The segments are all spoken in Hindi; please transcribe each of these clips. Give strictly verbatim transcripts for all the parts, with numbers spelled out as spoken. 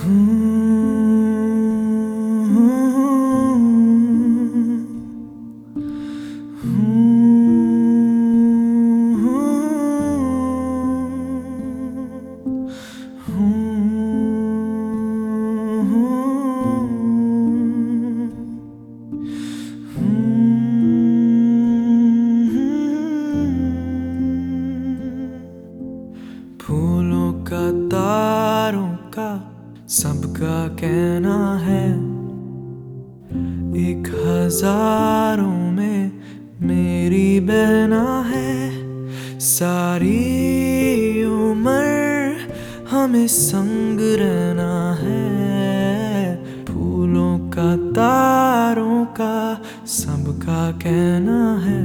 फूलों का तारों का सबका कहना है, एक हजारों में मेरी बहना है। सारी उम्र हमें संग रहना है। फूलों का तारों का सबका कहना है,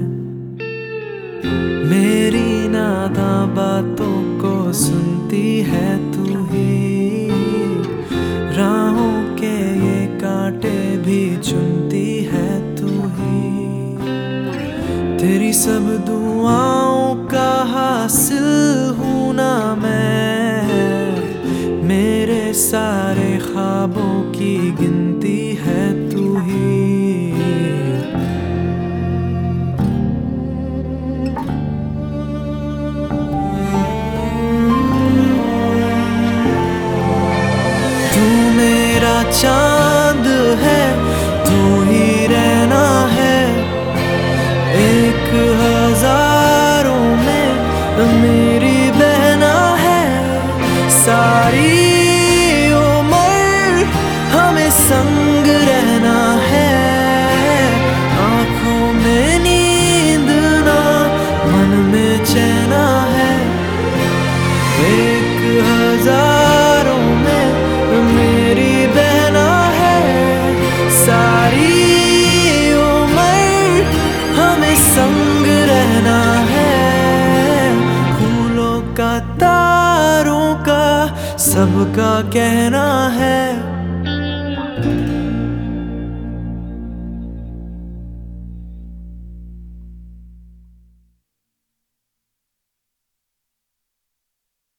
मेरी नादा बातों को सुनती है तू ही। राहों के ये कांटे भी चुनती है तू ही। तेरी सब दुआओं का हासिल हूँ ना मैं, मेरे सारे ख्वाबों की गिनती है तू ही। चांद है तू ही रहना है, एक हजारों में मेरी बहना है। सारी उम्र हमें संग रहना है। आंखों में नींद ना मन में चैना है, एक हजारों में मेरी बहना है। सारी उम्र हमें संग रहना है। फूलों का तारों का सबका कहना है।